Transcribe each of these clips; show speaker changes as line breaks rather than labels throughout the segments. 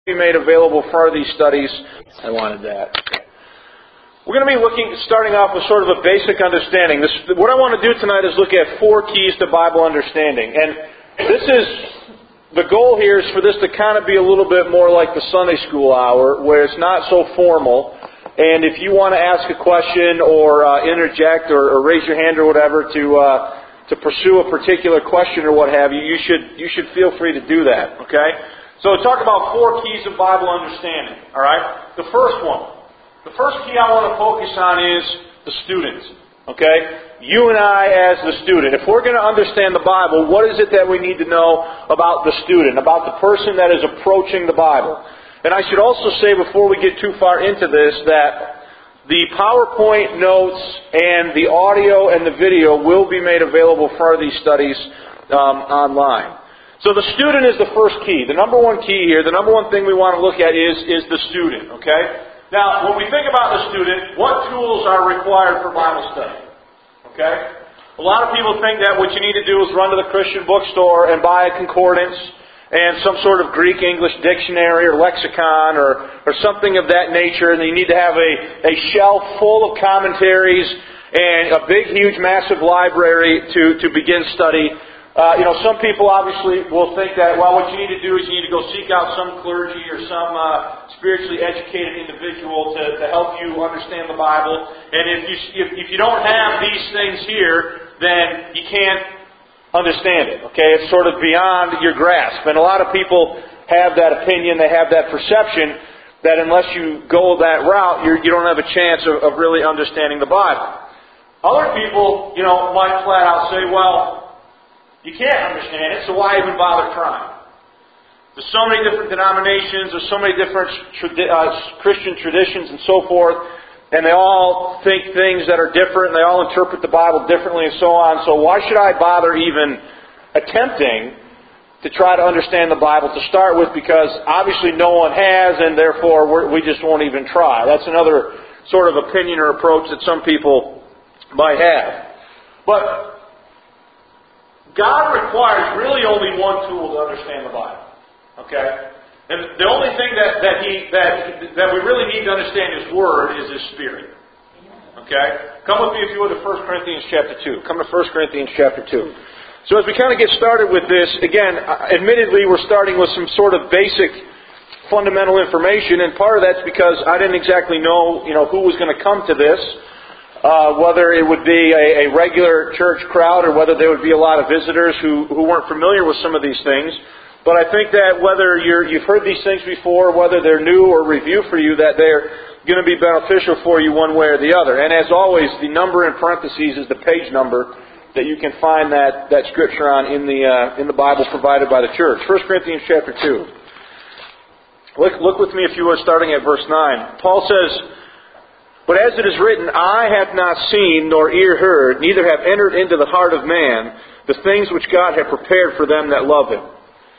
Be made available for these studies. I wanted that. We're going to be starting off with sort of a basic understanding. What I want to do tonight is look at 4 keys to Bible understanding. And the goal here is for this to kind of be a little bit more like the Sunday school hour, where it's not so formal. And if you want to ask a question or interject or raise your hand or whatever to pursue a particular question or what have you, you should feel free to do that. Okay? So talk about 4 keys of Bible understanding. All right? The first key I want to focus on is the student. Okay? You and I as the student. If we're going to understand the Bible, what is it that we need to know about the student, about the person that is approaching the Bible? And I should also say before we get too far into this that the PowerPoint notes and the audio and the video will be made available for these studies online. So the student is the first key. The number one key here, the number one thing we want to look at is the student. Okay? Now, when we think about the student, what tools are required for Bible study? Okay? A lot of people think that what you need to do is run to the Christian bookstore and buy a concordance and some sort of Greek-English dictionary or lexicon or something of that nature, and you need to have a shelf full of commentaries and a big, huge, massive library to begin study. Some people obviously will think that, well, what you need to do is you need to go seek out some clergy or some spiritually educated individual to help you understand the Bible. And if you don't have these things here, then you can't understand it. Okay, it's sort of beyond your grasp. And a lot of people have that opinion, they have that perception that unless you go that route, you don't have a chance of really understanding the Bible. Other people, might flat out say, well, you can't understand it, so why even bother trying? There's so many different denominations, there's so many different Christian traditions and so forth, and they all think things that are different, and they all interpret the Bible differently and so on, so why should I bother even attempting to try to understand the Bible to start with, because obviously no one has, and therefore we just won't even try. That's another sort of opinion or approach that some people might have. But God requires really only one tool to understand the Bible. Okay? And the only thing that we really need to understand His Word is His Spirit. Okay? Come with me, if you would, to 1 Corinthians chapter 2. Come to 1 Corinthians chapter 2. So as we kind of get started with this, again, admittedly we're starting with some sort of basic fundamental information, and part of that's because I didn't exactly know who was going to come to this. Whether it would be a regular church crowd or whether there would be a lot of visitors who weren't familiar with some of these things. But I think that whether you've heard these things before, whether they're new or review for you, that they're going to be beneficial for you one way or the other. And as always, the number in parentheses is the page number that you can find that scripture on in the Bible provided by the church. 1 Corinthians chapter 2. Look with me, if you would, starting at verse 9. Paul says, "But as it is written, eye hath not seen, nor ear heard, neither have entered into the heart of man the things which God hath prepared for them that love Him."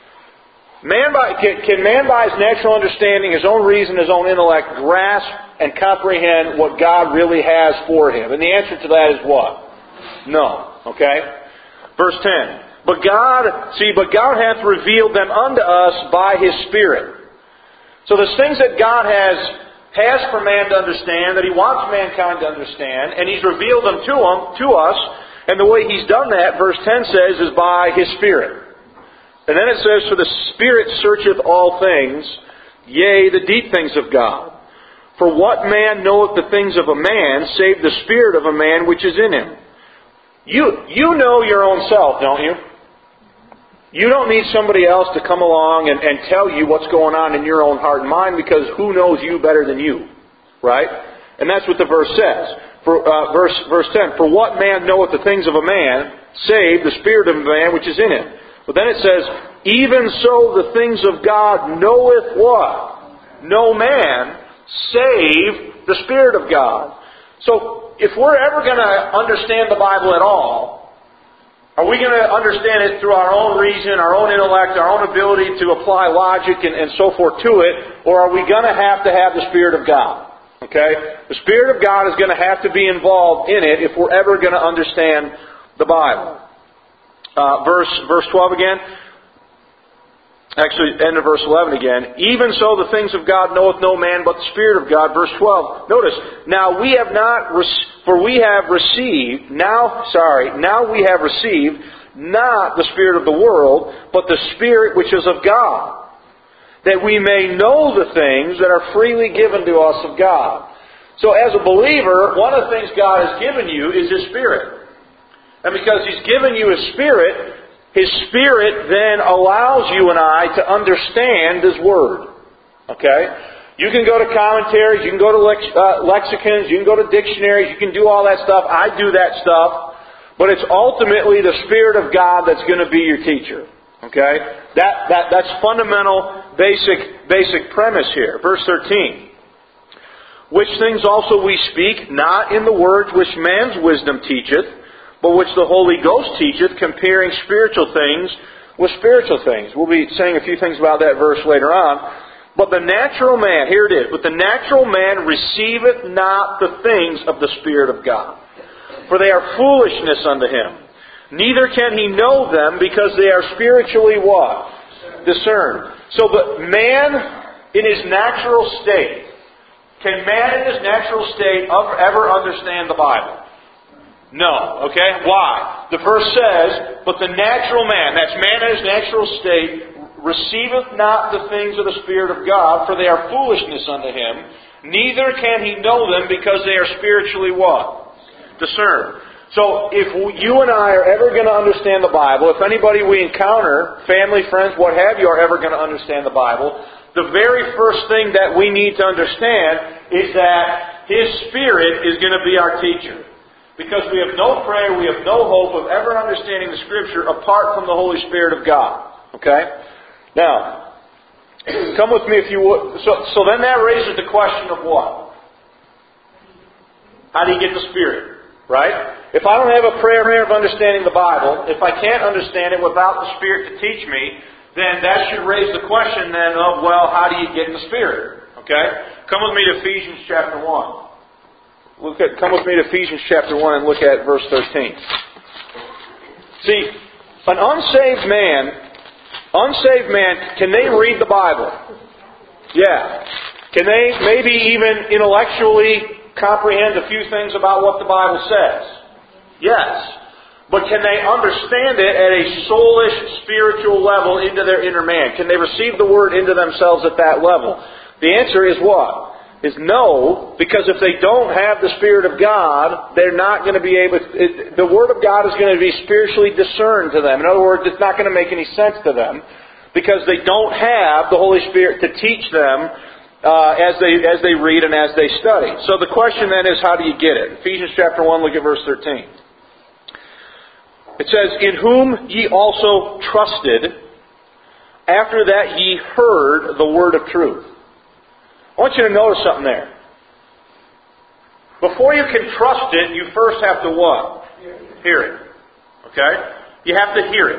Can man by his natural understanding, his own reason, his own intellect, grasp and comprehend what God really has for him? And the answer to that is what? No. Okay? Verse 10. But God hath revealed them unto us by His Spirit. So there's things that God has for man to understand, that He wants mankind to understand, and He's revealed them to us, and the way He's done that, verse 10 says, is by His Spirit. And then it says, "For the Spirit searcheth all things, yea, the deep things of God. For what man knoweth the things of a man, save the spirit of a man which is in him?" You know your own self, don't you? You don't need somebody else to come along and tell you what's going on in your own heart and mind, because who knows you better than you? Right? And that's what the verse says. Verse 10, "For what man knoweth the things of a man, save the spirit of a man which is in him?" But then it says, "Even so the things of God knoweth what? No man, save the Spirit of God." So if we're ever going to understand the Bible at all, are we going to understand it through our own reason, our own intellect, our own ability to apply logic and so forth to it? Or are we going to have the Spirit of God? Okay? The Spirit of God is going to have to be involved in it if we're ever going to understand the Bible. Verse 12 again. Actually, end of verse 11 again. Even so the things of God knoweth no man but the Spirit of God. Verse 12. Notice, now we have received not the Spirit of the world, but the Spirit which is of God, that we may know the things that are freely given to us of God. So as a believer, one of the things God has given you is His Spirit. And because He's given you His Spirit, His Spirit then allows you and I to understand His Word. Okay? You can go to commentaries, you can go to lexicons, you can go to dictionaries, you can do all that stuff. I do that stuff. But it's ultimately the Spirit of God that's going to be your teacher. Okay? That's fundamental, basic premise here. Verse 13. Which things also we speak, not in the words which man's wisdom teacheth, but which the Holy Ghost teacheth, comparing spiritual things with spiritual things. We'll be saying a few things about that verse later on. But the natural man, here it is, but the natural man receiveth not the things of the Spirit of God, for they are foolishness unto him. Neither can he know them, because they are spiritually what? Discerned. So the man in his natural state, can man in his natural state ever understand the Bible? No. Okay? Why? The verse says, but the natural man, that's man in his natural state, receiveth not the things of the Spirit of God, for they are foolishness unto him. Neither can he know them, because they are spiritually what? Discerned. So if you and I are ever going to understand the Bible, if anybody we encounter, family, friends, what have you, are ever going to understand the Bible, the very first thing that we need to understand is that His Spirit is going to be our teacher. Because we have no prayer, we have no hope of ever understanding the Scripture apart from the Holy Spirit of God. Okay? Now, come with me if you would. So then that raises the question of what? How do you get the Spirit? Right? If I don't have a prayer of understanding the Bible, if I can't understand it without the Spirit to teach me, then that should raise the question then of, well, how do you get the Spirit? Okay? Come with me to Ephesians chapter 1. Come with me to Ephesians chapter 1 and look at verse 13. See, an unsaved man, can they read the Bible? Yeah. Can they maybe even intellectually comprehend a few things about what the Bible says? Yes. But can they understand it at a soulish, spiritual level into their inner man? Can they receive the Word into themselves at that level? The answer is what? Is no, because if they don't have the Spirit of God, they're not going to be able to, the Word of God is going to be spiritually discerned to them. In other words, it's not going to make any sense to them, because they don't have the Holy Spirit to teach them as they read and as they study. So the question then is, how do you get it? Ephesians chapter 1, look at verse 13. It says, in whom ye also trusted, after that ye heard the word of truth. I want you to notice something there. Before you can trust it, you first have to what? Hear it. Okay? You have to hear it.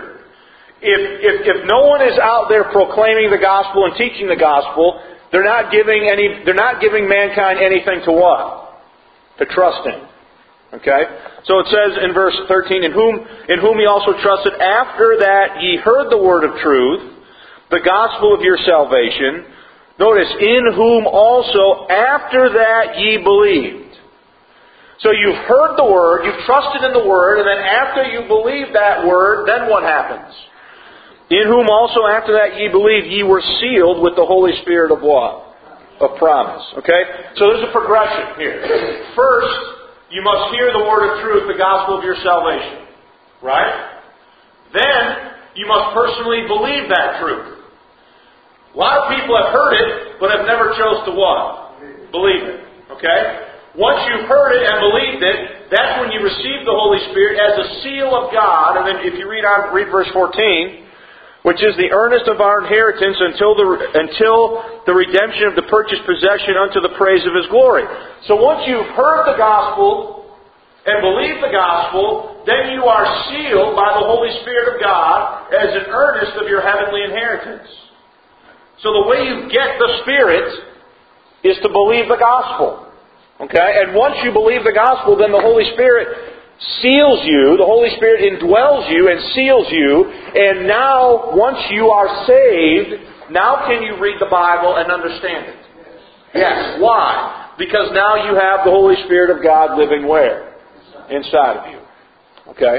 If no one is out there proclaiming the gospel and teaching the gospel, they're not giving mankind anything to what? To trust in. Okay? So it says in verse 13, in whom ye also trusted, after that ye heard the word of truth, the gospel of your salvation. Notice, in whom also after that ye believed. So you've heard the Word, you've trusted in the Word, and then after you believe that Word, then what happens? In whom also after that ye believed, ye were sealed with the Holy Spirit of what? Of promise. Okay? So there's a progression here. First, you must hear the Word of truth, the gospel of your salvation. Right? Then, you must personally believe that truth. A lot of people have heard it, but have never chose to what? Believe it. Okay? Once you've heard it and believed it, that's when you receive the Holy Spirit as a seal of God. And then if you read verse 14, which is the earnest of our inheritance until the redemption of the purchased possession unto the praise of His glory. So once you've heard the gospel and believed the gospel, then you are sealed by the Holy Spirit of God as an earnest of your heavenly inheritance. So the way you get the Spirit is to believe the gospel. Okay? And once you believe the gospel, then the Holy Spirit seals you. The Holy Spirit indwells you and seals you. And now, once you are saved, now can you read the Bible and understand it? Yes. Why? Because now you have the Holy Spirit of God living where? Inside of you. Okay?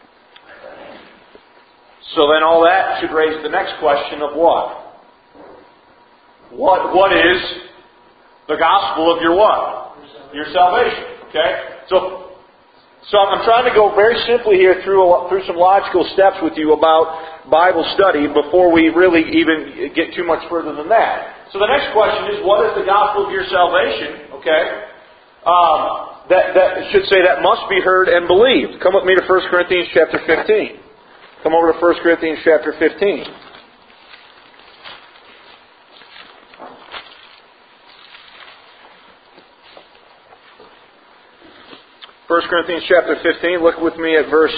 So then all that should raise the next question of what? What is the gospel of your what? Your salvation. Okay? So I'm trying to go very simply here through some logical steps with you about Bible study before we really even get too much further than that. So the next question is, what is the gospel of your salvation? Okay? That should say that must be heard and believed. Come with me to 1 Corinthians chapter 15. Come over to 1 Corinthians chapter 15. 1 Corinthians chapter 15, look with me at verse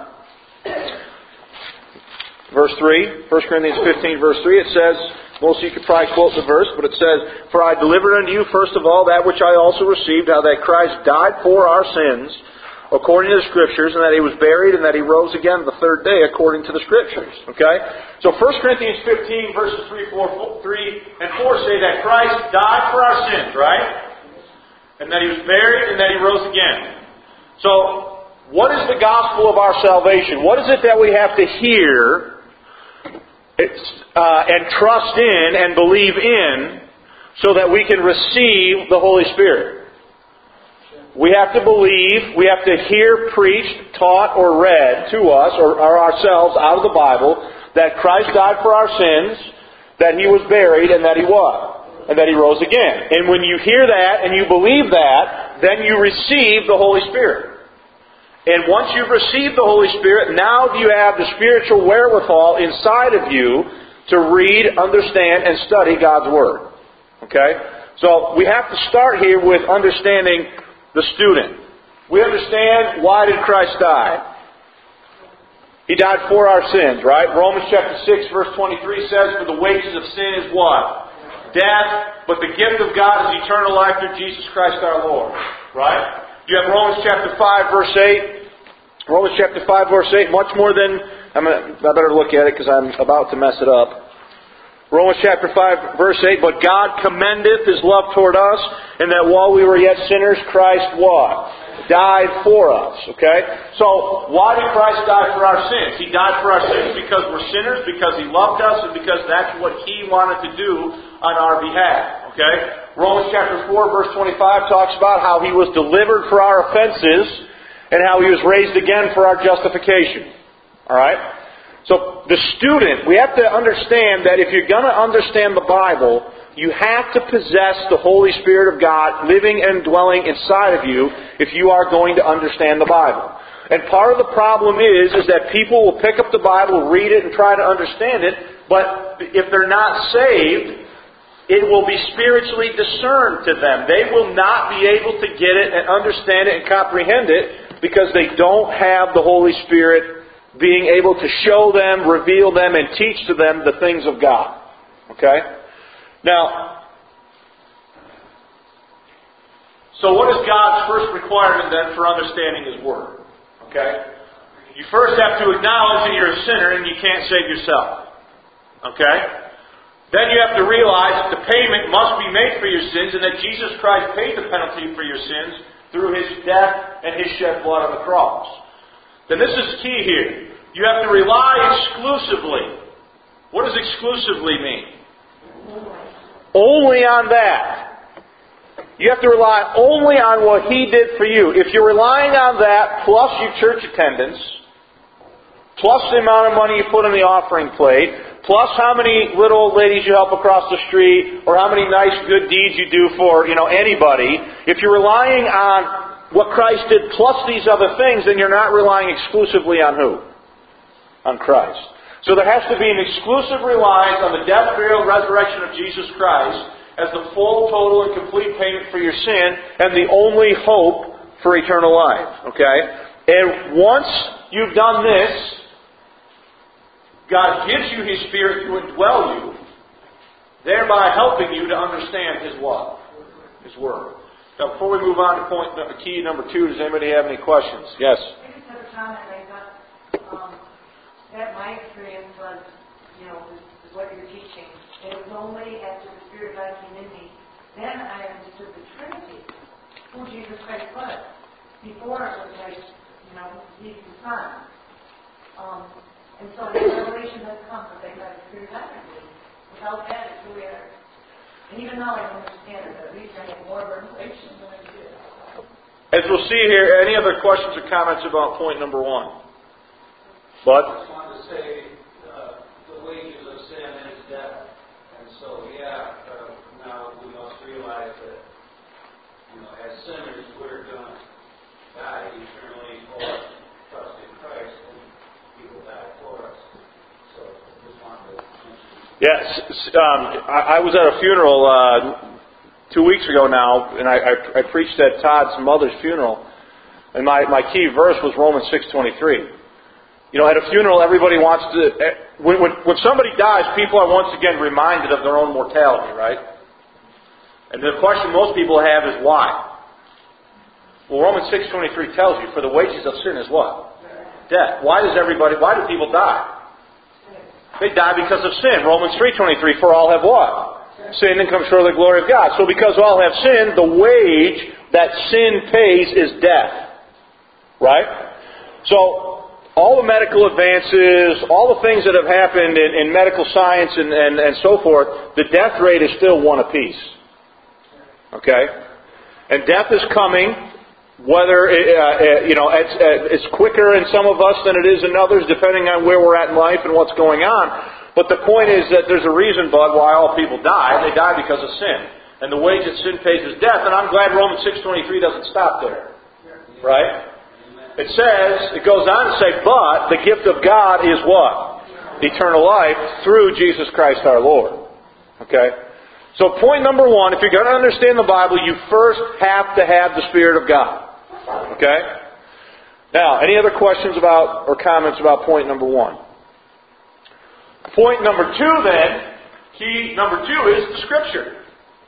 3. 1 Corinthians 15, verse 3, it says, most of you could probably quote the verse, but it says, "For I delivered unto you first of all that which I also received, how that Christ died for our sins, according to the Scriptures, and that He was buried, and that He rose again the third day, according to the Scriptures." Okay? So 1 Corinthians 15, verses 3 and 4 say that Christ died for our sins, right? And that He was buried, and that He rose again. So, what is the gospel of our salvation? What is it that we have to hear and trust in and believe in so that we can receive the Holy Spirit? We have to believe, we have to hear preached, taught, or read to us, or ourselves out of the Bible, that Christ died for our sins, that He was buried, and that He what? And that He rose again. And when you hear that and you believe that, then you receive the Holy Spirit. And once you've received the Holy Spirit, now you have the spiritual wherewithal inside of you to read, understand, and study God's Word. Okay? So we have to start here with understanding the student. We understand, why did Christ die? He died for our sins, right? Romans chapter 6, verse 23 says, "For the wages of sin is what? Death, but the gift of God is eternal life through Jesus Christ our Lord." Right? You have Romans chapter 5, verse 8. Romans chapter 5, verse 8. Much more than... I better look at it because I'm about to mess it up. Romans chapter 5, verse 8. "But God commendeth His love toward us, and that while we were yet sinners, Christ what? Died for us." Okay? So, why did Christ die for our sins? He died for our sins because we're sinners, because He loved us, and because that's what He wanted to do on our behalf. Okay? Romans chapter 4, verse 25 talks about how He was delivered for our offenses, and how He was raised again for our justification. Alright? So, the student, we have to understand that if you're going to understand the Bible, you have to possess the Holy Spirit of God living and dwelling inside of you if you are going to understand the Bible. And part of the problem is that people will pick up the Bible, read it, and try to understand it, but if they're not saved, it will be spiritually discerned to them. They will not be able to get it and understand it and comprehend it because they don't have the Holy Spirit being able to show them, reveal them, and teach to them the things of God. Okay? Now, so what is God's first requirement then for understanding His Word? Okay? You first have to acknowledge that you're a sinner and you can't save yourself. Okay? Then you have to realize that the payment must be made for your sins and that Jesus Christ paid the penalty for your sins through His death and His shed blood on the cross. Then this is key here. You have to rely exclusively. What does exclusively mean? Only on that. You have to rely only on what He did for you. If you're relying on that, plus your church attendance, plus the amount of money you put in the offering plate, plus how many little old ladies you help across the street, or how many nice good deeds you do for, anybody, if you're relying on what Christ did plus these other things, then you're not relying exclusively on who? On Christ. So there has to be an exclusive reliance on the death, burial, and resurrection of Jesus Christ as the full, total, and complete payment for your sin and the only hope for eternal life. Okay? And once you've done this, God gives you His Spirit to indwell you, thereby helping you to understand His what? His Word. Now, before we move on to key number 2, does anybody have any questions? Yes?
I just have a comment. I thought that my experience was, is what you're teaching. It was only after the Spirit of God came in me, then I understood the Trinity, who Jesus Christ was. Before it was like, He's the Son. And so the revelation has come that they got the Spirit of God. Without that, it's really hard. And even now I don't understand it, but at least I have more revelation than I did.
As we'll see here, any other questions or comments about point number 1? Bud?
I just wanted to say the wages of sin is death. And so, now we must realize that, as sinners, we're going to die eternally or trust in Christ, and He will die for us. So, I just wanted to mention.
Yes. I was at a funeral 2 weeks ago now, and I preached at Todd's mother's funeral, and my key verse was Romans 6:23. At a funeral, everybody wants to... When somebody dies, people are once again reminded of their own mortality, right? And the question most people have is why? Well, Romans 6:23 tells you, for the wages of sin is what? Death. Why do people die? They die because of sin. Romans 3:23, for all have what? Sin and come short of the glory of God. So because all have sinned, the wage that sin pays is death. Right? So, all the medical advances, all the things that have happened in medical science and so forth, the death rate is still 1 apiece. Okay? And death is coming, whether, it's quicker in some of us than it is in others, depending on where we're at in life and what's going on. But the point is that there's a reason, Bud, why all people die. They die because of sin. And the wage that sin pays is death. And I'm glad Romans 6:23 doesn't stop there. Right? It goes on to say, but the gift of God is what? Eternal life through Jesus Christ our Lord. Okay? So point number 1, if you're going to understand the Bible, you first have to have the Spirit of God. Okay? Now, any other questions about or comments about point number 1? Point number 2 then, key number 2 is the Scripture.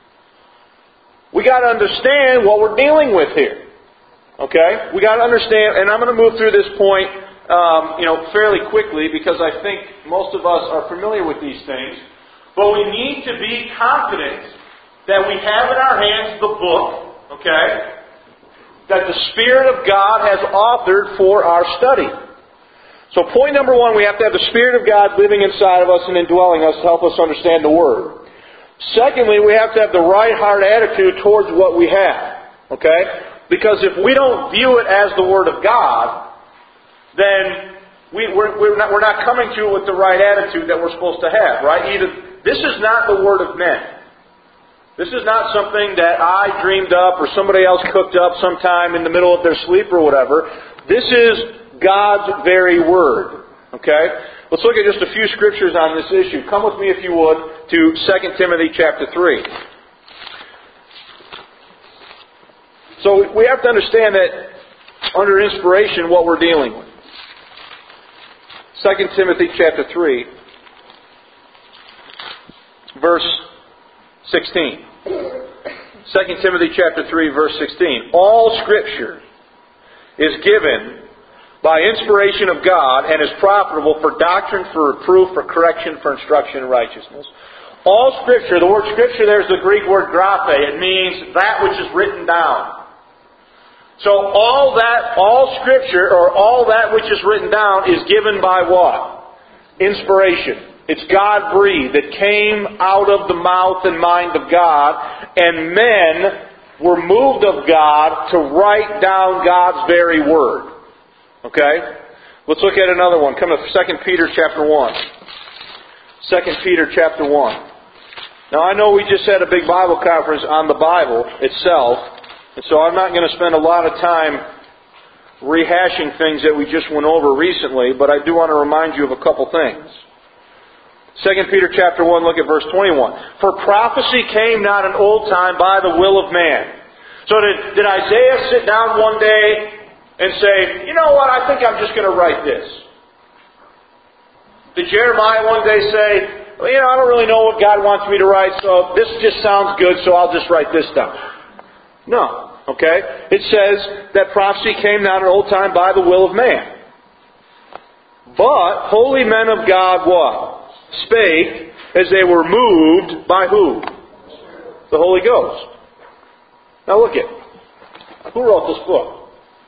We got to understand what we're dealing with here. Okay? We got to understand, and I'm going to move through this point, fairly quickly because I think most of us are familiar with these things. But we need to be confident that we have in our hands the book, okay, that the Spirit of God has authored for our study. So point number 1, we have to have the Spirit of God living inside of us and indwelling us to help us understand the Word. Secondly, we have to have the right heart attitude towards what we have. Okay? Because if we don't view it as the Word of God, then we're not coming to it with the right attitude that we're supposed to have. Right? This is not the Word of men. This is not something that I dreamed up or somebody else cooked up sometime in the middle of their sleep or whatever. This is God's very Word. Okay? Let's look at just a few scriptures on this issue. Come with me, if you would, to 2 Timothy chapter 3. So we have to understand that under inspiration what we're dealing with. 2 Timothy chapter 3, verse 16. 2 Timothy chapter 3, verse 16. All Scripture is given by inspiration of God and is profitable for doctrine, for reproof, for correction, for instruction in righteousness. All Scripture, the word Scripture there is the Greek word graphe. It means that which is written down. So all Scripture, or all that which is written down, is given by what? Inspiration. It's God-breathed. It came out of the mouth and mind of God, and men were moved of God to write down God's very Word. Okay? Let's look at another one. Come to 2 Peter chapter 1. 2 Peter chapter 1. Now I know we just had a big Bible conference on the Bible itself, and so I'm not going to spend a lot of time rehashing things that we just went over recently, but I do want to remind you of a couple things. 2 Peter chapter 1, look at verse 21. For prophecy came not in old time by the will of man. So did Isaiah sit down one day and say, you know what, I think I'm just going to write this? Did Jeremiah one day say, well, I don't really know what God wants me to write, so this just sounds good, so I'll just write this down? No. Okay? It says that prophecy came not in old time by the will of man. But holy men of God what? Spake as they were moved by who? The Holy Ghost. Now look it. Who wrote this book?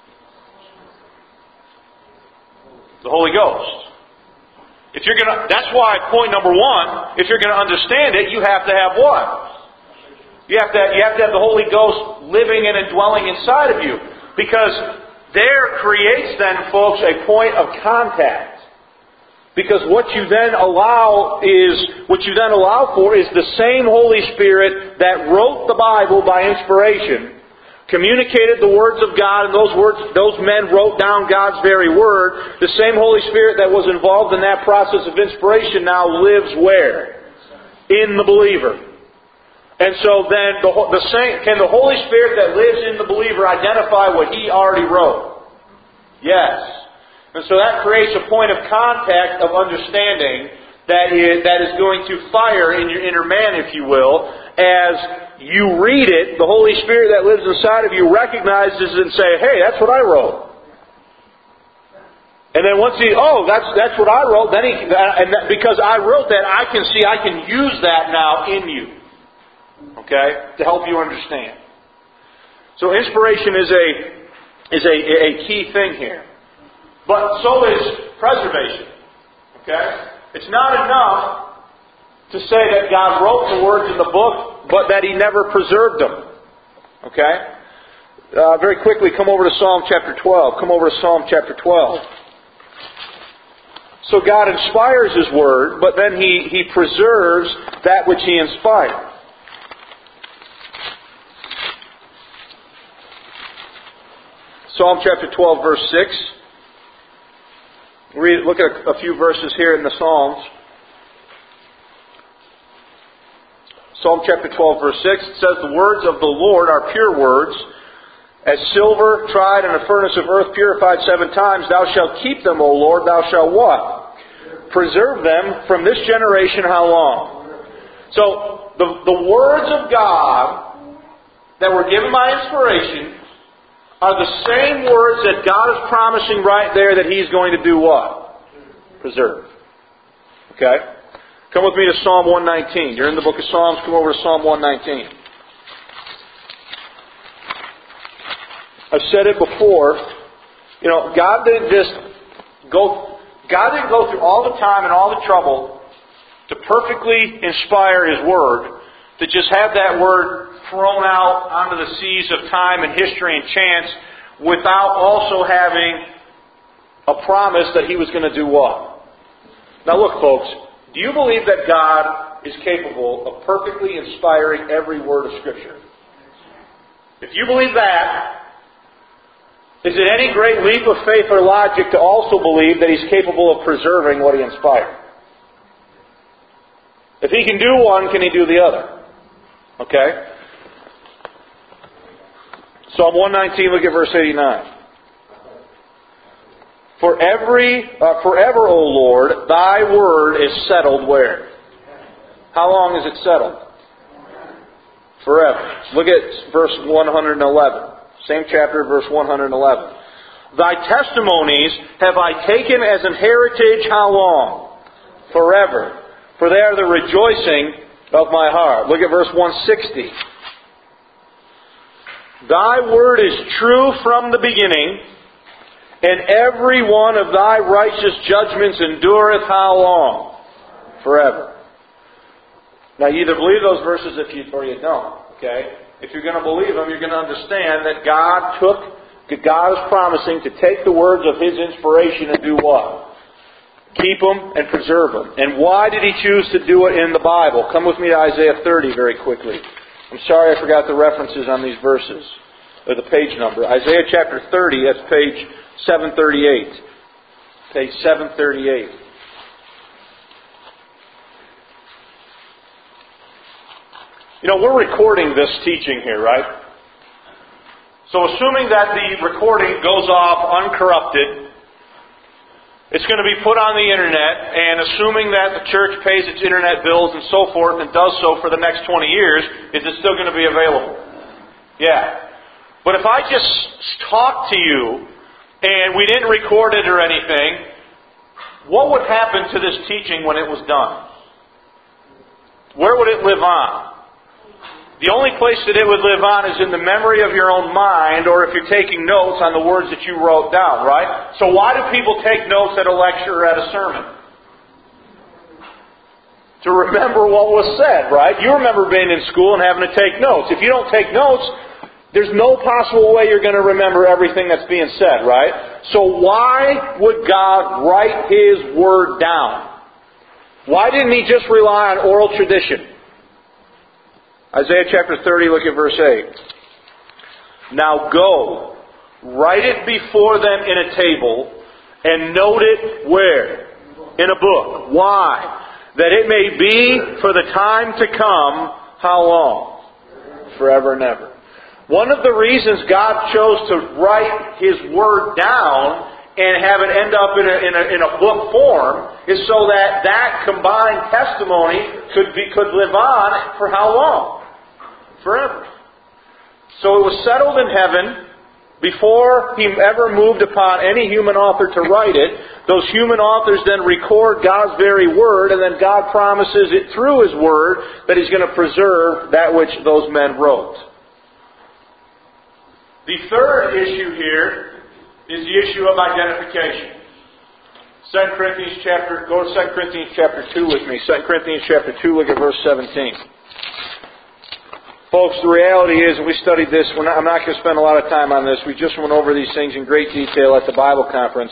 The Holy Ghost. That's why point number one, if you're going to understand it, you have to have what? You have to have the Holy Ghost living and indwelling inside of you. Because there creates then, folks, a point of contact. Because what you then allow for is the same Holy Spirit that wrote the Bible by inspiration, communicated the words of God, and those men wrote down God's very word. The same Holy Spirit that was involved in that process of inspiration now lives where? In the believer. And so then, can the Holy Spirit that lives in the believer identify what He already wrote? Yes. And so that creates a point of contact of understanding that is going to fire in your inner man, if you will. As you read it, the Holy Spirit that lives inside of you recognizes and say, hey, that's what I wrote. And then once that's what I wrote, because I wrote that, I can use that now in you. Okay? To help you understand. So inspiration is a key thing here. But so is preservation. Okay? It's not enough to say that God wrote the words in the book, but that He never preserved them. Okay? Very quickly, come over to Psalm chapter 12. Come over to Psalm chapter 12. So God inspires His Word, but then He preserves that which He inspired. Psalm chapter 12, verse 6. Look at a few verses here in the Psalms. Psalm chapter 12, verse 6. It says, the words of the Lord are pure words, as silver tried in a furnace of earth, purified 7 times. Thou shalt keep them, O Lord. Thou shalt what? Preserve them from this generation how long? So, the words of God that were given by inspiration are the same words that God is promising right there that He's going to do what? Preserve. Okay? Come with me to Psalm 119. You're in the book of Psalms. Come over to Psalm 119. I've said it before. God didn't go through all the time and all the trouble to perfectly inspire His Word, to just have that Word thrown out onto the seas of time and history and chance without also having a promise that He was going to do what? Now look, folks, do you believe that God is capable of perfectly inspiring every word of Scripture? If you believe that, is it any great leap of faith or logic to also believe that He's capable of preserving what He inspired? If He can do one, can He do the other? Okay? Psalm 119, look at verse 89. Forever, O Lord, Thy word is settled where? How long is it settled? Forever. Look at verse 111. Same chapter, verse 111. Thy testimonies have I taken as an heritage how long? Forever. For they are the rejoicing of my heart. Look at verse 160. Thy word is true from the beginning, and every one of Thy righteous judgments endureth how long? Forever. Now you either believe those verses or you don't. Okay? If you're going to believe them, you're going to understand that God is promising to take the words of His inspiration and do what? Keep them and preserve them. And why did He choose to do it in the Bible? Come with me to Isaiah 30 very quickly. I'm sorry I forgot the references on these verses, or the page number. Isaiah chapter 30, that's page 738. Page 738. We're recording this teaching here, right? So assuming that the recording goes off uncorrupted, it's going to be put on the internet, and assuming that the church pays its internet bills and so forth and does so for the next 20 years, is it still going to be available? Yeah. But if I just talked to you and we didn't record it or anything, what would happen to this teaching when it was done? Where would it live on? The only place that it would live on is in the memory of your own mind, or if you're taking notes on the words that you wrote down, right? So why do people take notes at a lecture or at a sermon? To remember what was said, right? You remember being in school and having to take notes. If you don't take notes, there's no possible way you're going to remember everything that's being said, right? So why would God write His Word down? Why didn't He just rely on oral tradition? Isaiah chapter 30, look at verse 8. Now go, write it before them in a table, and note it where? In a book. Why? That it may be for the time to come, how long? Forever and ever. One of the reasons God chose to write His Word down and have it end up in a book form is so that that combined testimony could live on for how long? Forever. So it was settled in heaven before He ever moved upon any human author to write it. Those human authors then record God's very Word, and then God promises it through His Word that He's going to preserve that which those men wrote. The third issue here is the issue of identification. 2 Corinthians go to 2 Corinthians chapter 2 with me. 2 Corinthians chapter 2, look at verse 17. Folks, the reality is, and we studied this, I'm not going to spend a lot of time on this. We just went over these things in great detail at the Bible conference.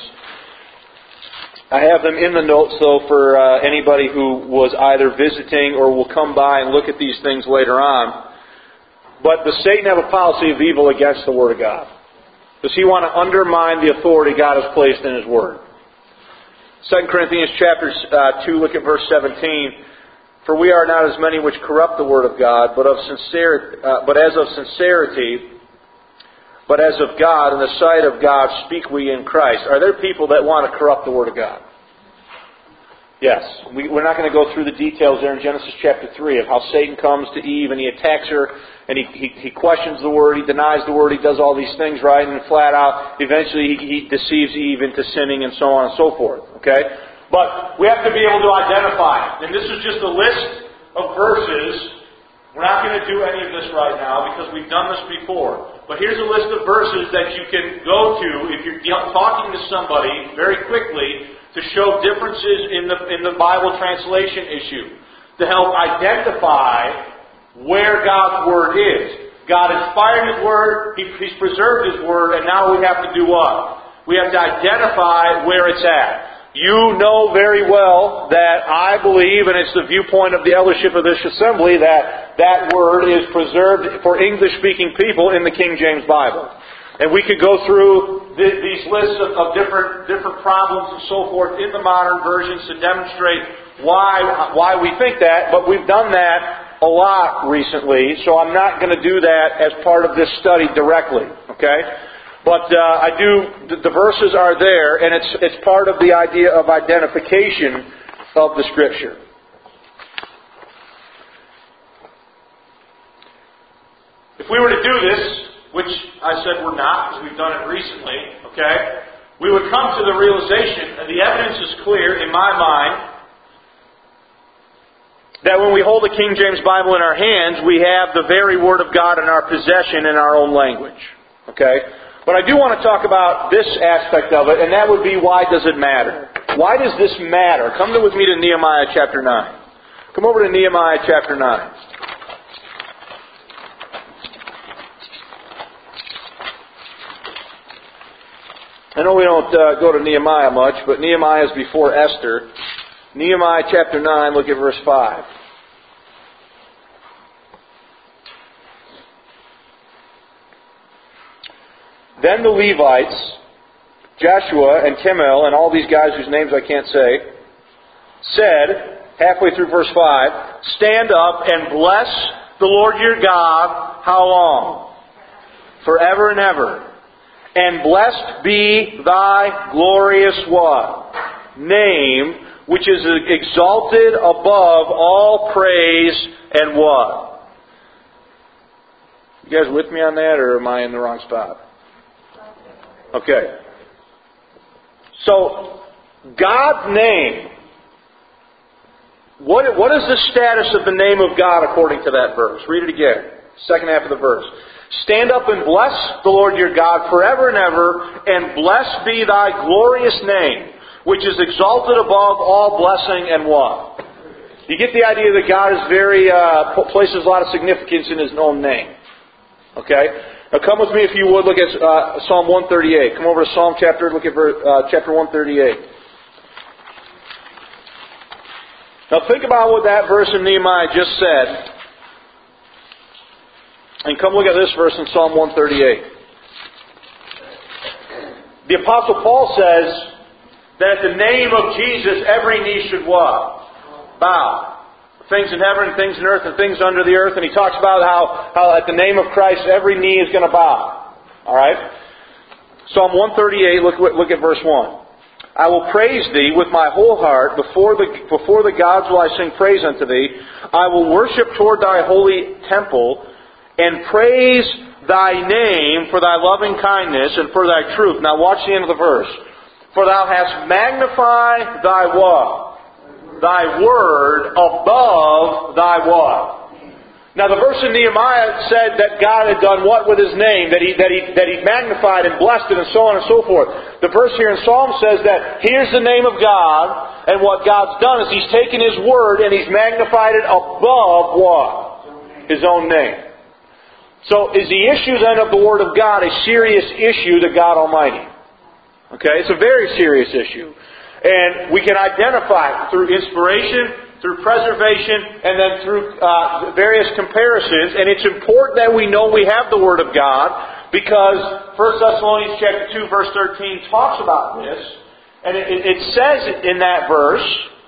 I have them in the notes, though, for anybody who was either visiting or will come by and look at these things later on. But does Satan have a policy of evil against the Word of God? Does he want to undermine the authority God has placed in His Word? 2 Corinthians chapter 2, look at verse 17. For we are not as many which corrupt the Word of God, but as of sincerity, but as of God, in the sight of God speak we in Christ. Are there people that want to corrupt the Word of God? Yes. We're not going to go through the details there in Genesis chapter 3 of how Satan comes to Eve and he attacks her and he questions the Word, he denies the Word, he does all these things, right? And flat out, eventually he deceives Eve into sinning and so on and so forth. Okay? But we have to be able to identify. And this is just a list of verses. We're not going to do any of this right now because we've done this before. But here's a list of verses that you can go to if you're talking to somebody very quickly to show differences in the Bible translation issue, to help identify where God's Word is. God inspired His Word, He's preserved His Word, and now we have to do what? We have to identify where it's at. You know very well that I believe, and it's the viewpoint of the eldership of this assembly, that that Word is preserved for English-speaking people in the King James Bible. And we could go through these lists of different problems and so forth in the modern versions to demonstrate why we think that, but we've done that a lot recently, so I'm not going to do that as part of this study directly, okay? But the verses are there, and it's part of the idea of identification of the Scripture. If we were to do this, which I said we're not, because we've done it recently, okay, we would come to the realization, and the evidence is clear in my mind, that when we hold the King James Bible in our hands, we have the very Word of God in our possession in our own language. Okay? But I do want to talk about this aspect of it, and that would be, why does it matter? Why does this matter? Come with me to Nehemiah chapter 9. Come over to Nehemiah chapter 9. I know we don't go to Nehemiah much, but Nehemiah is before Esther. Nehemiah chapter 9, look at verse 5. Then the Levites, Joshua and Kimmel, and all these guys whose names I can't say, said, halfway through verse 5, stand up and bless the Lord your God, how long? Forever and ever. And blessed be thy glorious what? Name, which is exalted above all praise and what? You guys with me on that, or am I in the wrong spot? Okay. So, God's name. What is the status of the name of God according to that verse? Read it again. Second half of the verse. Stand up and bless the Lord your God forever and ever, and blessed be thy glorious name, which is exalted above all blessing and what? You get the idea that God is places a lot of significance in His own name. Okay? Now come with me if you would, look at Psalm 138. Come over to Psalm chapter, look at chapter 138. Now think about what that verse in Nehemiah just said. And come look at this verse in Psalm 138. The Apostle Paul says that at the name of Jesus every knee should what? Bow. Things in heaven, things in earth, and things under the earth. And he talks about how at the name of Christ every knee is going to bow. Alright? Psalm 138, look at verse 1. I will praise Thee with my whole heart. Before the gods will I sing praise unto Thee. I will worship toward Thy holy temple and praise Thy name for Thy loving kindness and for Thy truth. Now watch the end of the verse. For Thou hast magnified Thy what? Thy word above Thy what? Now the verse in Nehemiah said that God had done what with His name? That He magnified and blessed it and so on and so forth. The verse here in Psalm says that here's the name of God, and what God's done is He's taken His word and He's magnified it above what? His own name. So is the issue then of the Word of God a serious issue to God Almighty? Okay, it's a very serious issue. And we can identify through inspiration, through preservation, and then through various comparisons. And it's important that we know we have the Word of God, because 1 Thessalonians chapter 2, verse 13 talks about this. And it says in that verse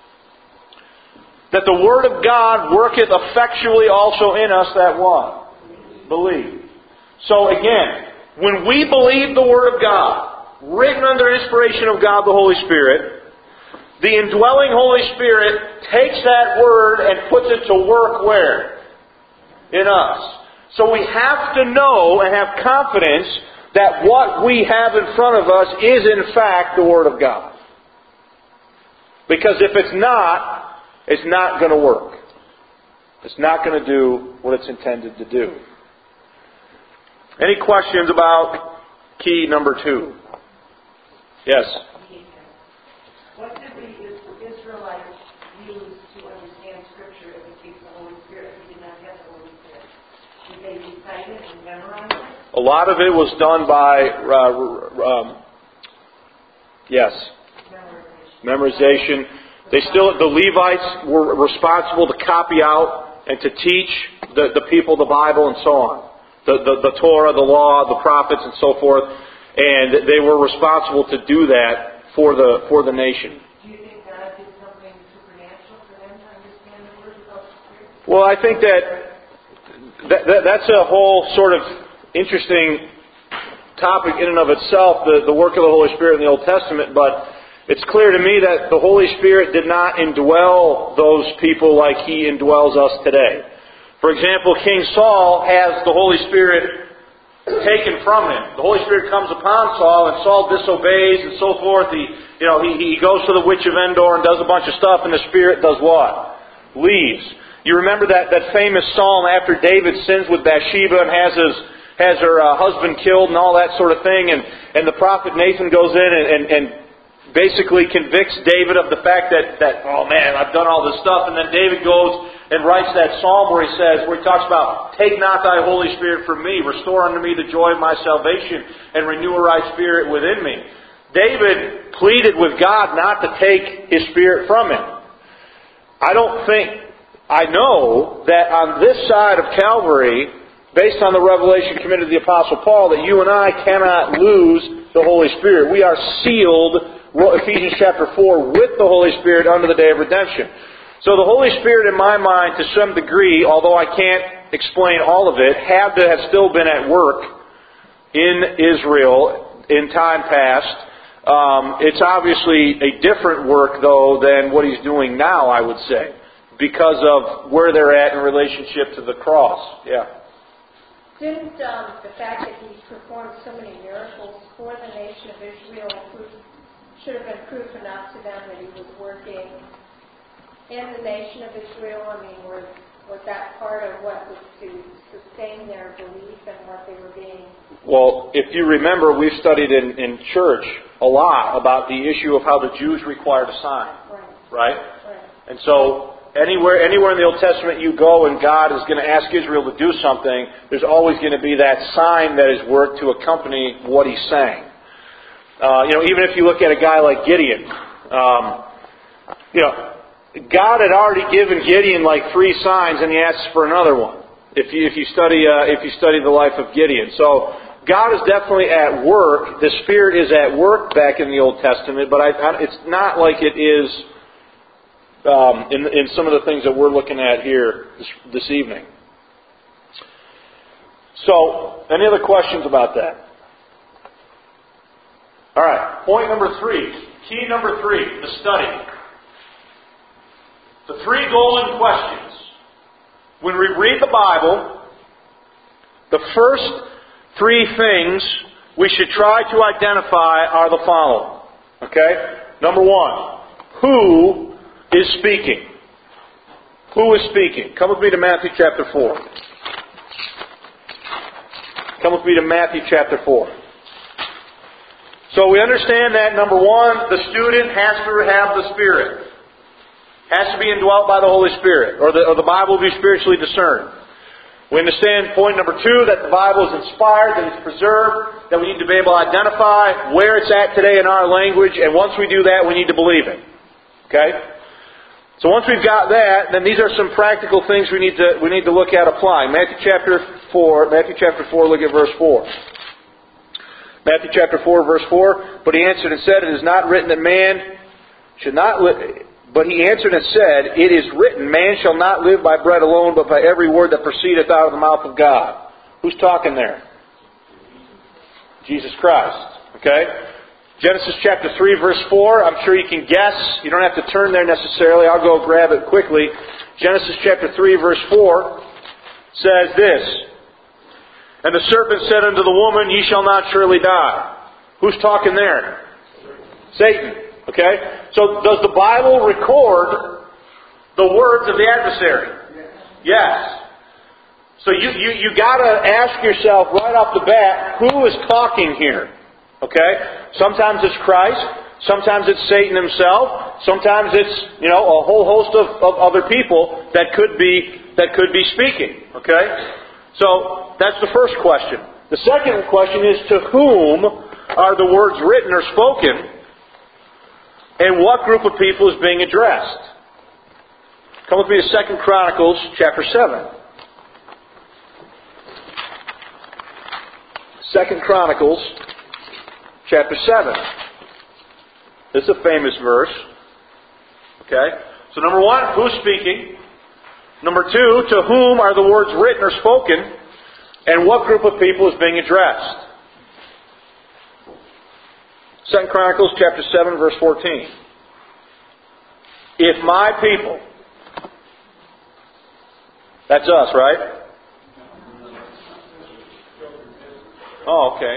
that the Word of God worketh effectually also in us that what? Believe. So again, when we believe the Word of God, written under inspiration of God the Holy Spirit, the indwelling Holy Spirit takes that Word and puts it to work where? In us. So we have to know and have confidence that what we have in front of us is in fact the Word of God. Because if it's not going to work. It's not going to do what it's intended to do. Any questions about key number 2? Yes?
What did the Israelites use to understand Scripture as it takes the Holy Spirit? They did not have the Holy Spirit. Did they recite it and memorize it?
A lot of it was done by, memorization. The Levites were responsible to copy out and to teach the people the Bible and so on. The Torah, the law, the prophets, and so forth. And they were responsible to do that for the nation.
Do you think God did something supernatural for them to understand the Word without the Spirit?
Well, I think that's a whole sort of interesting topic in and of itself, the work of the Holy Spirit in the Old Testament, but it's clear to me that the Holy Spirit did not indwell those people like He indwells us today. For example, King Saul has the Holy Spirit taken from him. The Holy Spirit comes upon Saul, and Saul disobeys and so forth. He goes to the witch of Endor and does a bunch of stuff, and the Spirit does what? Leaves. You remember that famous psalm after David sins with Bathsheba and has her husband killed and all that sort of thing, and the prophet Nathan goes in and basically convicts David of the fact that oh man, I've done all this stuff, and then David goes and writes that psalm where he talks about, take not thy Holy Spirit from me, restore unto me the joy of my salvation, and renew a right spirit within me. David pleaded with God not to take His Spirit from him. I know that on this side of Calvary, based on the revelation committed to the Apostle Paul, that you and I cannot lose the Holy Spirit. We are sealed, Ephesians chapter 4, with the Holy Spirit unto the day of redemption. So the Holy Spirit, in my mind, to some degree, although I can't explain all of it, had to have still been at work in Israel in time past. It's obviously a different work, though, than what He's doing now, I would say, because of where they're at in relationship to the cross. Yeah.
Didn't the fact that he performed so many miracles for the nation of Israel should have been proof enough to them that he was working in the nation of Israel? I mean, was that part of what was to sustain their belief and what they were being?
Well, if you remember, we've studied in church a lot about the issue of how the Jews required a sign. Right? And so anywhere in the Old Testament you go and God is going to ask Israel to do something, there's always going to be that sign that is worked to accompany what he's saying. Even if you look at a guy like Gideon, God had already given Gideon like 3 signs, and he asks for another one. If you study the life of Gideon, so God is definitely at work. The Spirit is at work back in the Old Testament, but it's not like it is in some of the things that we're looking at here this evening. So, any other questions about that? All right, point number 3. Key number 3, the study. The 3 golden questions. When we read the Bible, the first 3 things we should try to identify are the following. Okay? Number 1, who is speaking? Who is speaking? Come with me to Matthew chapter 4. Come with me to Matthew chapter 4. So we understand that, number 1, the student has to have the Spirit. Has to be indwelt by the Holy Spirit, or the Bible will be spiritually discerned. We understand point number 2, that the Bible is inspired, that it's preserved, that we need to be able to identify where it's at today in our language, and once we do that, we need to believe it. Okay? So once we've got that, then these are some practical things we need to look at applying. Matthew chapter 4, look at verse 4. Matthew chapter 4, verse 4, But he answered and said, It is not written that man should not live... But he answered and said, It is written, Man shall not live by bread alone, but by every word that proceedeth out of the mouth of God. Who's talking there? Jesus Christ. Okay? Genesis chapter 3, verse 4. I'm sure you can guess. You don't have to turn there necessarily. I'll go grab it quickly. Genesis chapter 3, verse 4 says this. And the serpent said unto the woman, Ye shall not surely die. Who's talking there? Satan. Okay? So does the Bible record the words of the adversary? Yes. So you got to ask yourself right off the bat, who is talking here? Okay? Sometimes it's Christ. Sometimes it's Satan himself. Sometimes it's, a whole host of other people that could be speaking. Okay? So that's the first question. The second question is, to whom are the words written or spoken? And what group of people is being addressed? Come with me to 2 Chronicles chapter 7. 2 Chronicles chapter 7. This is a famous verse. Okay? So number 1, who's speaking? Number 2, to whom are the words written or spoken? And what group of people is being addressed? 2 Chronicles chapter 7, verse 14. If my people, that's us, right? Oh, okay.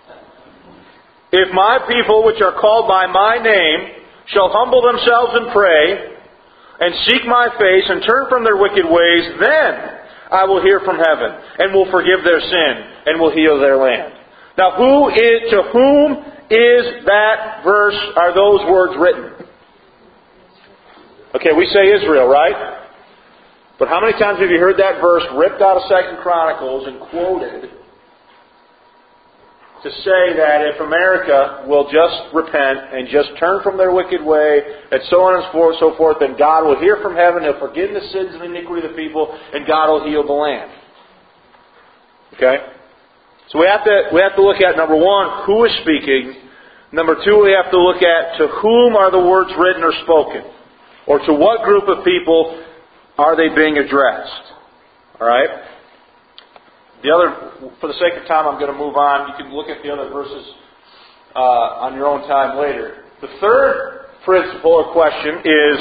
If my people, which are called by my name, shall humble themselves and pray, and seek my face, and turn from their wicked ways, then I will hear from heaven, and will forgive their sin, and will heal their land. Now, to whom is that verse, are those words written? Okay, we say Israel, right? But how many times have you heard that verse ripped out of 2 Chronicles and quoted to say that if America will just repent and just turn from their wicked way, and so on and so forth, then God will hear from heaven, He'll forgive the sins and iniquity of the people, and God will heal the land. Okay? So we have to look at, number 1, who is speaking. Number 2, we have to look at to whom are the words written or spoken. Or to what group of people are they being addressed. Alright? For the sake of time, I'm going to move on. You can look at the other verses on your own time later. The third principle or question is,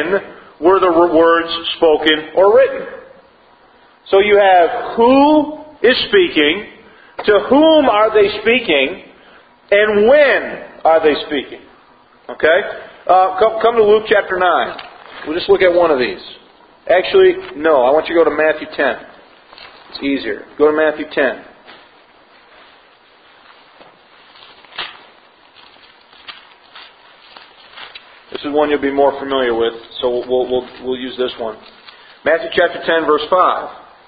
when were the words spoken or written? So you have who is speaking, to whom are they speaking, and when are they speaking? Okay? Come to Luke chapter 9. We'll just look at one of these. Actually, no. I want you to go to Matthew 10. It's easier. Go to Matthew 10. This is one you'll be more familiar with, so we'll use this one. Matthew chapter 10, verse 5.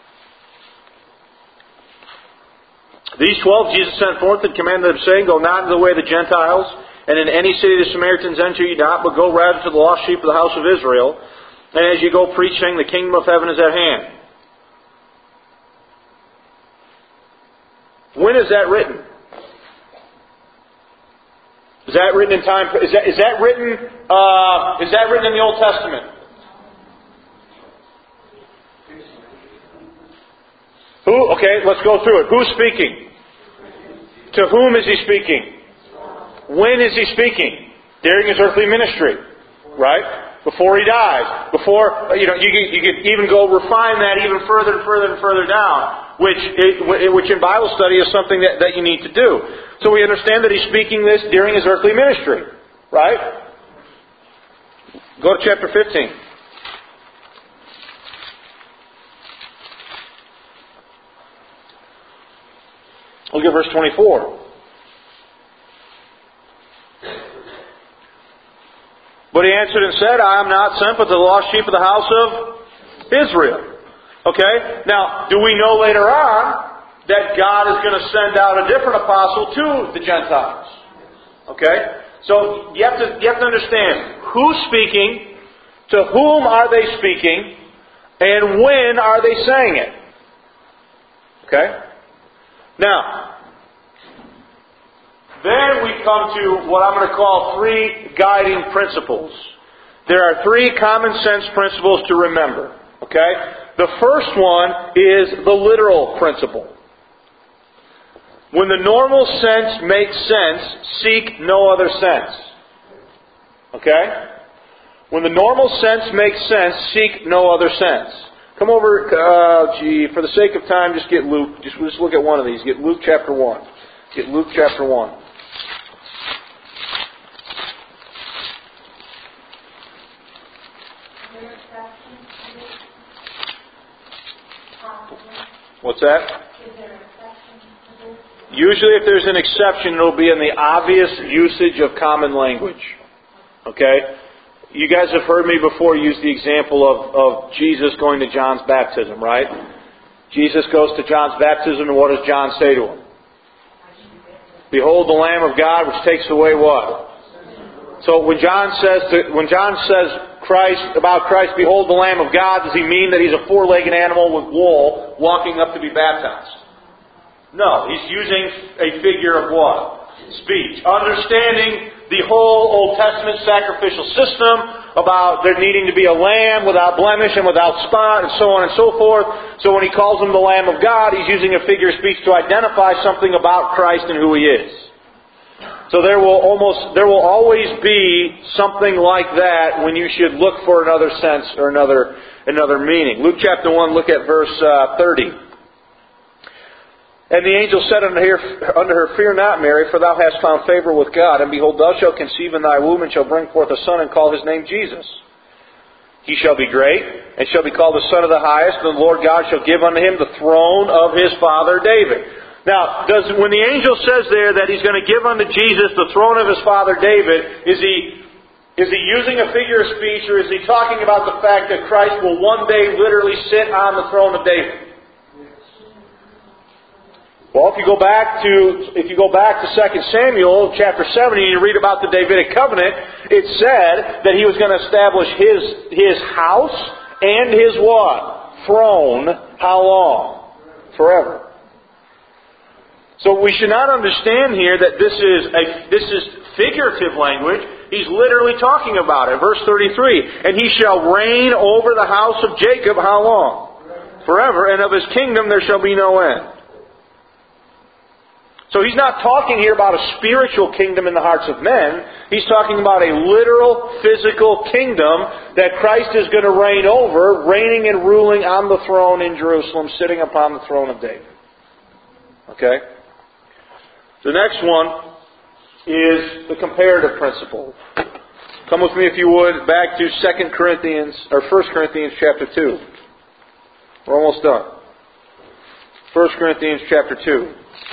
These 12 Jesus sent forth and commanded them, saying, Go not into the way of the Gentiles, and in any city the Samaritans enter ye not, but go rather to the lost sheep of the house of Israel. And as ye go, preach, saying, The kingdom of heaven is at hand. When is that written? Is that written in time? Is that written in the Old Testament? Who? Okay, let's go through it. Who's speaking? To whom is he speaking? When is he speaking? During his earthly ministry, right? Before he dies. Before you could even go refine that even further and further and further down. Which in Bible study is something that you need to do. So we understand that he's speaking this during his earthly ministry. Right? Go to chapter 15. Look at verse 24. But he answered and said, I am not sent but to the lost sheep of the house of Israel. Okay? Now, do we know later on that God is going to send out a different apostle to the Gentiles? Okay? So you have to understand who's speaking, to whom are they speaking, and when are they saying it? Okay? Now, then we come to what I'm going to call 3 guiding principles. There are 3 common sense principles to remember. Okay? The first one is the literal principle. When the normal sense makes sense, seek no other sense. Okay? When the normal sense makes sense, seek no other sense. Come over, for the sake of time, just get Luke. Just look at one of these. Get Luke chapter 1. Get Luke chapter 1. What's that? Usually if there's an exception, it'll be in the obvious usage of common language. Okay? You guys have heard me before use the example of Jesus going to John's baptism, right? Jesus goes to John's baptism, and what does John say to him? Behold the Lamb of God, which takes away what? So when John says about Christ, behold the Lamb of God, does he mean that he's a 4-legged animal with wool walking up to be baptized? No, he's using a figure of what? Speech. Understanding the whole Old Testament sacrificial system about there needing to be a lamb without blemish and without spot and so on and so forth. So when he calls him the Lamb of God, he's using a figure of speech to identify something about Christ and who he is. So there will always be something like that when you should look for another sense or another meaning. Luke chapter 1, look at verse 30. And the angel said unto her, Fear not, Mary, for thou hast found favor with God. And behold, thou shalt conceive in thy womb, and shalt bring forth a son, and call his name Jesus. He shall be great, and shall be called the Son of the Highest, and the Lord God shall give unto him the throne of his father David. Now, when the angel says there that he's going to give unto Jesus the throne of his father David, is he using a figure of speech, or is he talking about the fact that Christ will one day literally sit on the throne of David? Well, if you go back to 2 Samuel chapter 7 and you read about the Davidic covenant, it said that he was going to establish his house and his what? Throne. How long? Forever. So we should not understand here that this is figurative language. He's literally talking about it. Verse 33, and he shall reign over the house of Jacob how long? Forever, and of his kingdom there shall be no end. So he's not talking here about a spiritual kingdom in the hearts of men. He's talking about a literal, physical kingdom that Christ is going to reign over, reigning and ruling on the throne in Jerusalem, sitting upon the throne of David. Okay? The next one is the comparative principle. Come with me, if you would, back to 1 Corinthians chapter 2. We're almost done. 1 Corinthians chapter 2.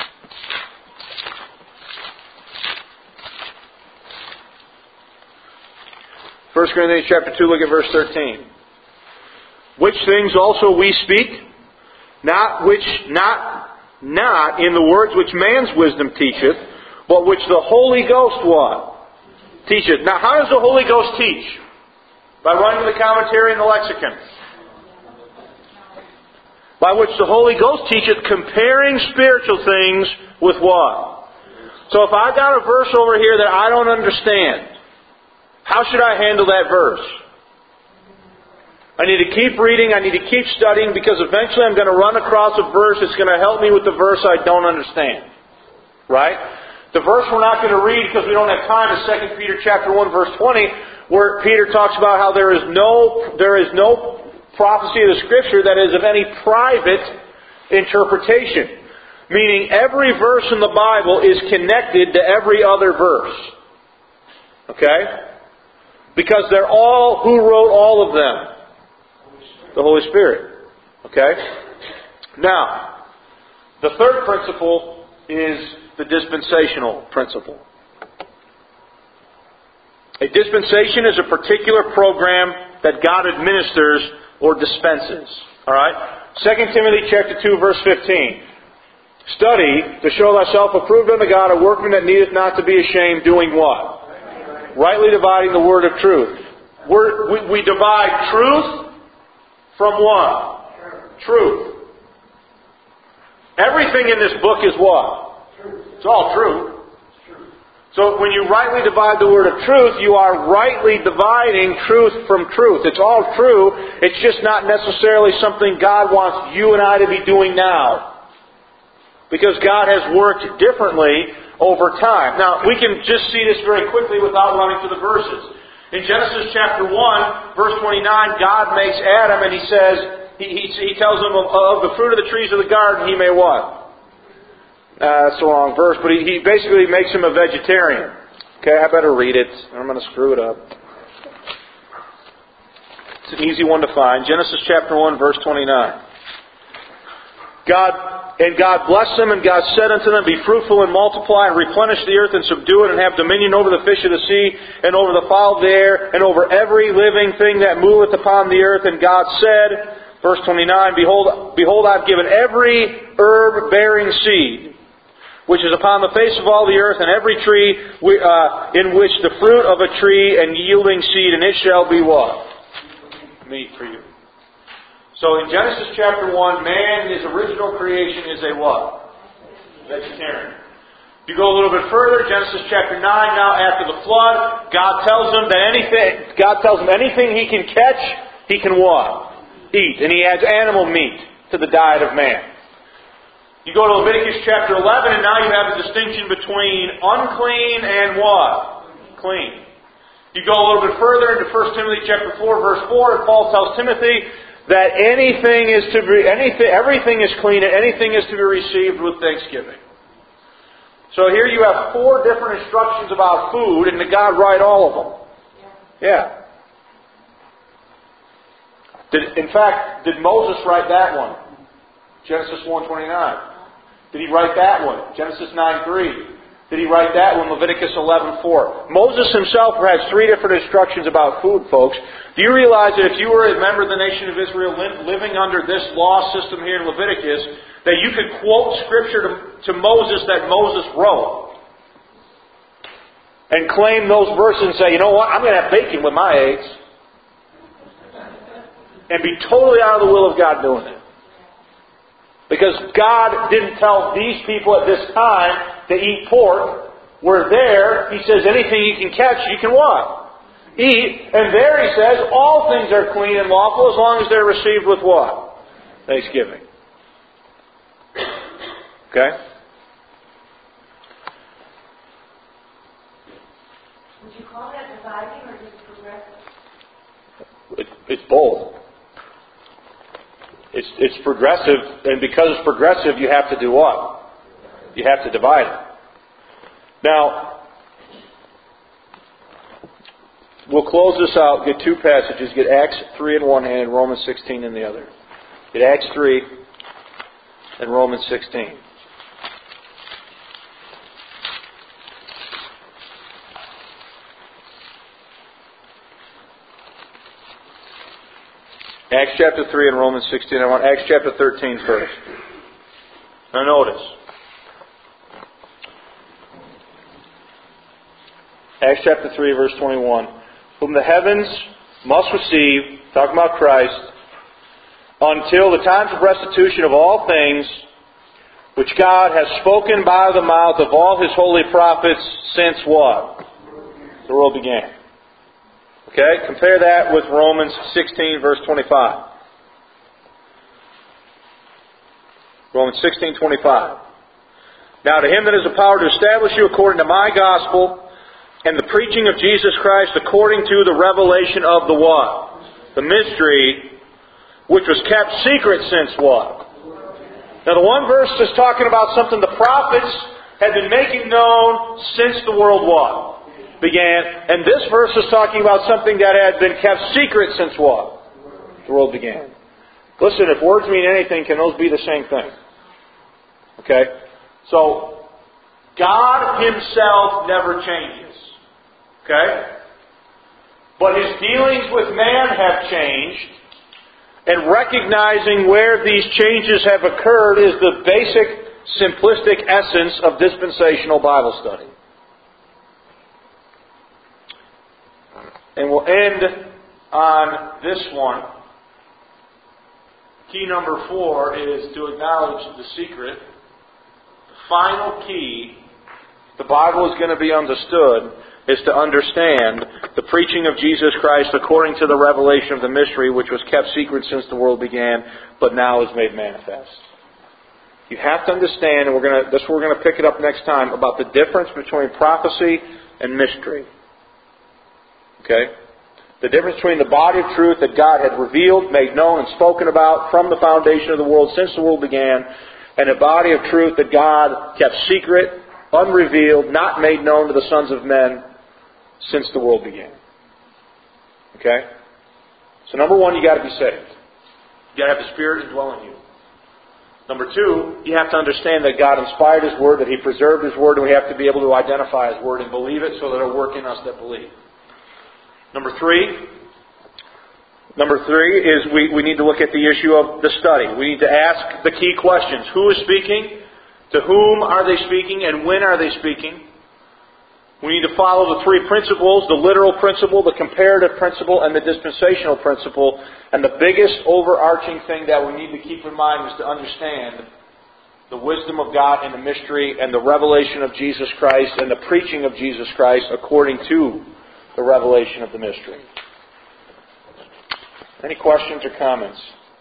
First Corinthians chapter 2, look at verse 13. Which things also we speak, not in the words which man's wisdom teacheth, but which the Holy Ghost what? Teacheth. Now, how does the Holy Ghost teach? By running the commentary and the lexicon. By which the Holy Ghost teacheth, comparing spiritual things with what? So if I got a verse over here that I don't understand, how should I handle that verse? I need to keep reading, I need to keep studying, because eventually I'm going to run across a verse that's going to help me with the verse I don't understand. Right? The verse we're not going to read because we don't have time is 2 Peter chapter 1 verse 20, where Peter talks about how there is no prophecy of the Scripture that is of any private interpretation. Meaning every verse in the Bible is connected to every other verse. Okay? Because they're all, who wrote all of them? The Holy Spirit. Okay? Now, the third principle is the dispensational principle. A dispensation is a particular program that God administers or dispenses. Alright? 2 Timothy chapter 2 verse 15. Study to show thyself approved unto God, a workman that needeth not to be ashamed, doing what? Rightly dividing the word of truth. We divide truth from what? Truth. Everything in this book is what? It's all true. So when you rightly divide the word of truth, you are rightly dividing truth from truth. It's all true. It's just not necessarily something God wants you and I to be doing now. Because God has worked differently over time. Now, we can just see this very quickly without running to the verses. In Genesis chapter 1, verse 29, God makes Adam and He says, He tells him of the fruit of the trees of the garden he may what? That's the wrong verse, but he basically makes him a vegetarian. Okay, I better read it. I'm going to screw it up. It's an easy one to find. Genesis chapter 1, verse 29. God blessed them, and God said unto them, Be fruitful and multiply, and replenish the earth, and subdue it, and have dominion over the fish of the sea, and over the fowl of the air, and over every living thing that moveth upon the earth. And God said, verse 29, Behold, I've given every herb bearing seed, which is upon the face of all the earth, and every tree in which the fruit of a tree and yielding seed, and it shall be what? Meat for you. So in Genesis chapter 1, man, his original creation is a what? Vegetarian. You go a little bit further, Genesis chapter 9, now after the flood, God tells him anything he can catch, he can what? Eat. And He adds animal meat to the diet of man. You go to Leviticus chapter 11, and now you have a distinction between unclean and what? Clean. You go a little bit further into 1 Timothy chapter 4, verse 4, and Paul tells Timothy that everything is clean and anything is to be received with thanksgiving. So here you have 4 different instructions about food, and did God write all of them? Yeah. Did Moses write that one? Genesis 1:29. Did he write that one? Genesis 9:3. Did he write that one? Leviticus 11:4. Moses himself has 3 different instructions about food, folks. Do you realize that if you were a member of the nation of Israel living under this law system here in Leviticus, that you could quote Scripture to Moses that Moses wrote and claim those verses and say, you know what, I'm going to have bacon with my eggs, and be totally out of the will of God doing it. Because God didn't tell these people at this time to eat pork. Where there, He says anything you can catch, you can what? Eat. And there He says all things are clean and lawful as long as they're received with what? Thanksgiving. Okay?
Would you call that dividing or just progressive?
It's both. It's progressive, and because it's progressive, you have to do what? You have to divide it. Now, we'll close this out, get two passages, get Acts 3 in one hand and Romans 16 in the other. Get Acts 3 and Romans 16. Acts chapter 3 and Romans 16. I want Acts chapter 13 first. Now notice. Acts chapter 3 verse 21. Whom the heavens must receive, talking about Christ, until the times of restitution of all things, which God has spoken by the mouth of all His holy prophets since what? The world began. Okay? Compare that with Romans 16 verse 25. Romans 16:25. Now to Him that has the power to establish you according to my gospel and the preaching of Jesus Christ according to the revelation of the what? The mystery which was kept secret since what? Now the one verse is talking about something the prophets had been making known since the world what? Began. And this verse is talking about something that had been kept secret since what? The world began. Listen, if words mean anything, can those be the same thing? Okay? So, God Himself never changes. Okay? But His dealings with man have changed. And recognizing where these changes have occurred is the basic, simplistic essence of dispensational Bible study. And we'll end on this one. Key number 4 is to acknowledge the secret. The final key, the Bible is going to be understood, is to understand the preaching of Jesus Christ according to the revelation of the mystery which was kept secret since the world began, but now is made manifest. You have to understand, and that's where we're going to pick it up next time, about the difference between prophecy and mystery. Okay? The difference between the body of truth that God had revealed, made known, and spoken about from the foundation of the world since the world began, and a body of truth that God kept secret, unrevealed, not made known to the sons of men since the world began. Okay? So number 1, you got to be saved. You got to have the Spirit indwelling you. Number 2, you have to understand that God inspired His Word, that He preserved His Word, and we have to be able to identify His Word and believe it so that it'll work in us that believe. Number three is we need to look at the issue of the study. We need to ask the key questions. Who is speaking? To whom are they speaking? And when are they speaking? We need to follow the 3 principles, the literal principle, the comparative principle, and the dispensational principle. And the biggest overarching thing that we need to keep in mind is to understand the wisdom of God in the mystery and the revelation of Jesus Christ and the preaching of Jesus Christ according to the revelation of the mystery. Any questions or comments?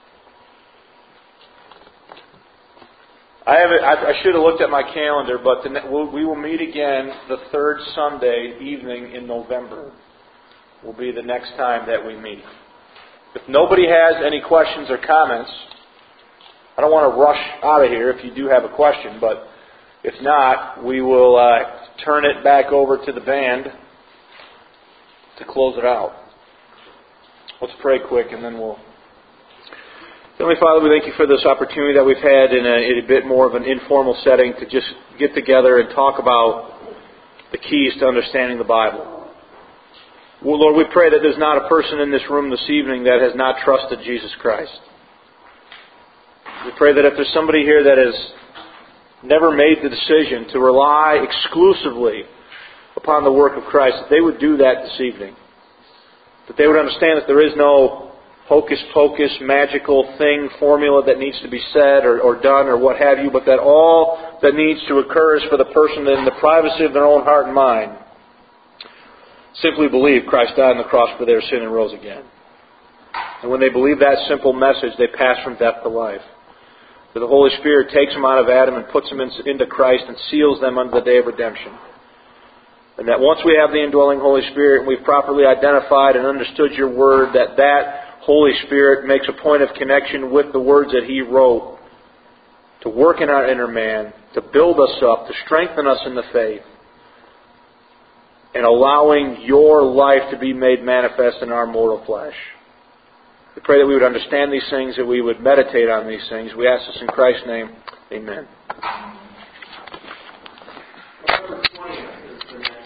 I should have looked at my calendar, but we will meet again the 3rd Sunday evening in November. Will be the next time that we meet. If nobody has any questions or comments, I don't want to rush out of here if you do have a question, but if not, we will turn it back over to the band to close it out. Let's pray quick and then we'll... Heavenly Father, we thank You for this opportunity that we've had in a bit more of an informal setting to just get together and talk about the keys to understanding the Bible. Well, Lord, we pray that there's not a person in this room this evening that has not trusted Jesus Christ. We pray that if there's somebody here that has never made the decision to rely exclusively upon the work of Christ, that they would do that this evening. That they would understand that there is no hocus-pocus, magical thing, formula that needs to be said or done or what have you, but that all that needs to occur is for the person in the privacy of their own heart and mind simply believe Christ died on the cross for their sin and rose again. And when they believe that simple message, they pass from death to life. That the Holy Spirit takes them out of Adam and puts them into Christ and seals them unto the day of redemption. And that once we have the indwelling Holy Spirit and we've properly identified and understood Your Word, that Holy Spirit makes a point of connection with the words that He wrote to work in our inner man to build us up, to strengthen us in the faith, and allowing your life to be made manifest in our mortal flesh. We pray that we would understand these things, that we would meditate on these things. We ask this in Christ's name. Amen.